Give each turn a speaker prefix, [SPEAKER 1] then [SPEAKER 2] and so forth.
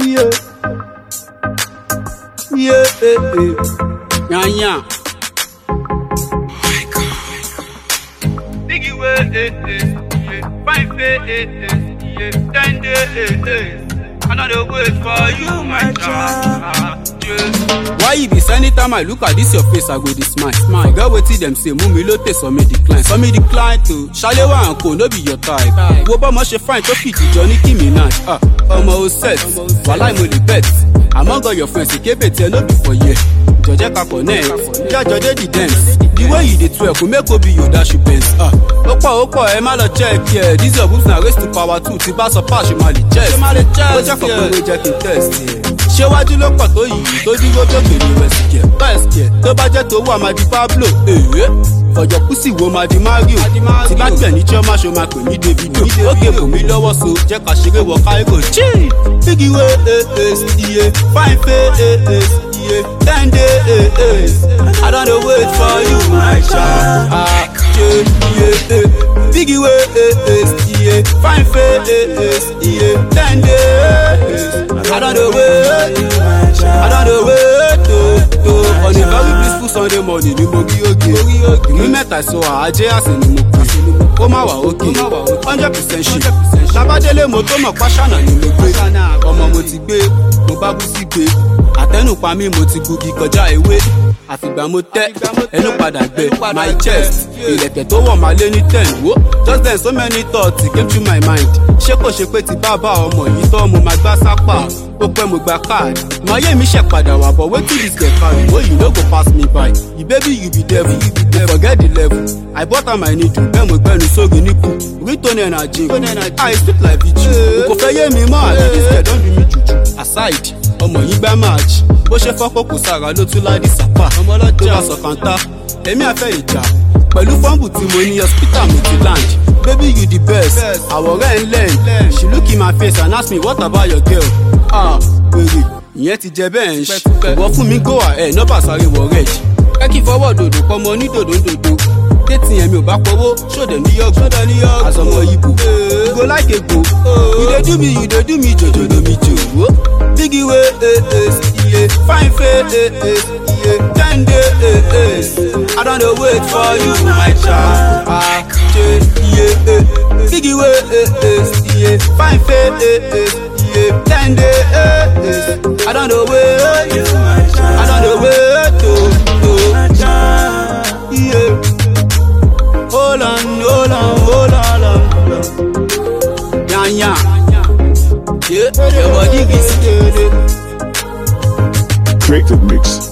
[SPEAKER 1] Yeah. Yeah.
[SPEAKER 2] Biggie way, fine face, 10 days. Another word for you, my child.
[SPEAKER 1] Why you be saying anytime I look at this your face, I go this smile. Girl, wait till them say, mummy lote, so me decline. So me decline to Shalewa and Co, no be your type. Woba much fine to fit Johnny Minaj. Omo set, while I'm only bet. Among all your friends, you keep it, no be for you. Georgia can connect, yeah, Georgia the dance. The way you did 12, will make Obi you dash you bends. Opa, Emma check, yeah. These are boobs now raise to power 2. Tiba surpass, you mali chest. Georgia can go check in test, yeah. Ṣé wájú ló pọ̀ tó yìí tó dúró tó kèrè wẹ̀sìkẹ̀ bẹ́ẹ̀sìkẹ̀ tó bá jẹ́ tó wà máa di Pablo ọjọ́ kùsì wo máa di Mario tí bá tẹ̀ ní chioma ṣo máa pè ní Davido ó ké bò mí lọ́wọ́ so jẹ́ ká ṣeré wọ káíkò chíì Biggie way iye fine face iye 10 days I don dey wait for you my child Biggie way iye fine face iye 10 days I don dey wait. I don't wait on a very peaceful Sunday morning ni mo rí oge ìmí mẹ́ta sọ àjẹ́ àsè ni mo pè ó má wà òkè 100% ṣe lábádélé mo tó mọ̀ pàṣánà ni mo gbé ọmọ mo ti gbé mo bá bú sí gbé àtẹnùpá mi mo ti gùgì kọjá ewé àfìgbà mo tẹ́ ẹnu padà gbẹ my chest ìlẹ̀kẹ̀ tó wọ̀ máa lé ní 10 wo just then so many thoughts came through my mind ṣé kò ṣe pé ti bá ọmọ yìí tọ́ mo máa gbá sápà ó pẹ́ mo gba card mayé mi ṣe padà wà but wetin dis get carry wey you no go pass me by you baby you be devil you forget the level I bought am my needle bẹ́ẹ̀ mo gbẹ́nu sóge níkù ringtone energy I speak like vigil kò fẹ́ yé mi mọ́ àti dis get don do me juju aside ọmọ yìí gbá match bó ṣe fọ́pọ̀ kò sára ló tún láì sàpà tó bá sọ kàńtà èmi àfẹ́ ìjà pẹ̀lú fọ́ǹbù tí mo ní hospital mi ti land baby you the best àwọ̀rẹ́ ń lẹ́n she look in my face and ask me what about your girl wèrè ìyẹn ti jẹ bẹ́ẹ̀ ń ṣe ìwọ fún mi go ahead nọ́bà sáré wọ reg kẹ́kì fọwọ́ dòdò pọ́mọ ní dòdòdòdò tètè yẹn mi ò bá pọ́wọ́ ṣòdẹ̀ ní yọ̀gù àsọmọ ibo go like ego you dey do me jòjòdò mi jò Biggie way iye fine face iye 10 days I don dey wait for you my child Biggie way iye fine face iye 10 days I don dey wait yeah. Hold on yeah your body is
[SPEAKER 3] Creative mix.